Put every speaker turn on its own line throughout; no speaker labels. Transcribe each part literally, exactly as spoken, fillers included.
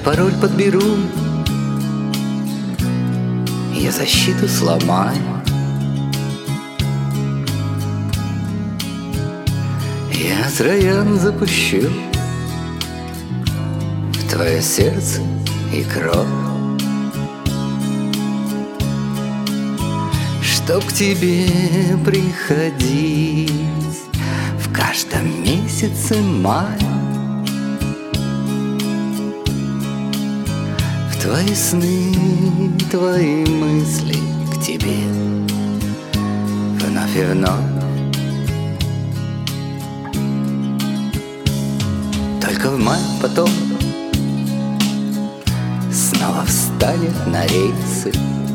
пароль подберу, я защиту сломаю. Я троян запущу в твое сердце и кровь, чтоб к тебе приходить в каждом месяце мая. В твои сны, твои мысли к тебе вновь и вновь. Только в мае потом снова встанет на рельсы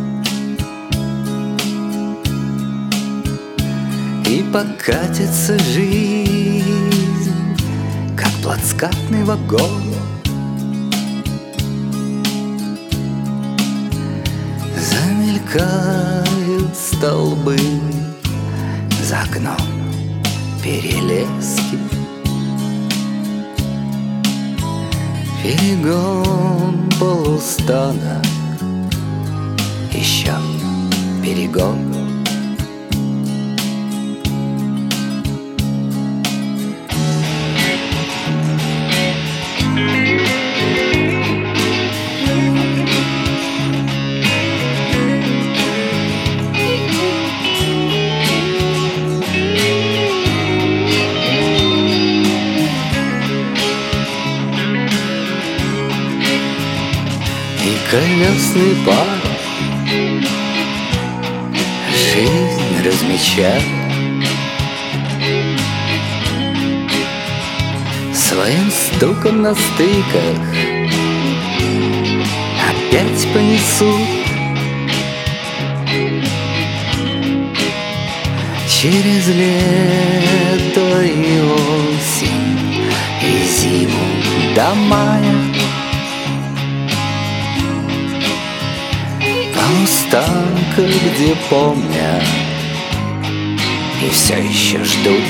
и покатится жизнь, как плацкартный вагон. Замелькают столбы за окном, перелески, перегон полустана, еще перегон. Колесный пар жизнь размечает своим стуком на стыках. Опять понесут через лето и осень и зиму до мая. Полустанка, где помнят и все еще ждут.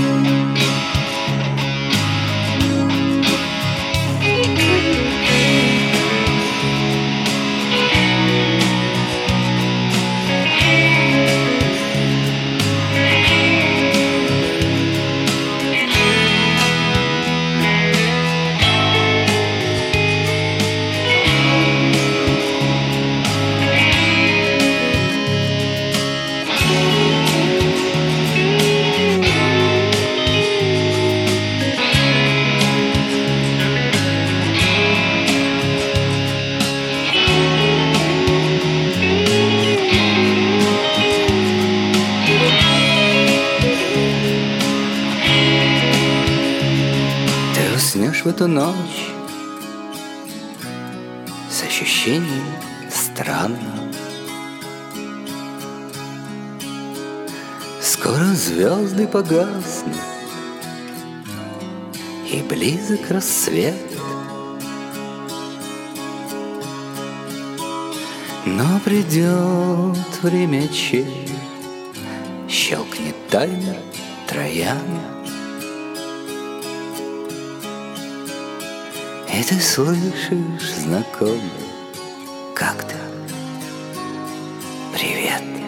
Уснешь в эту ночь с ощущением странным. Скоро звезды погаснут, и близок рассвет. Но придет время, че щелкнет таймер троян, и ты слышишь знакомый как-то привет.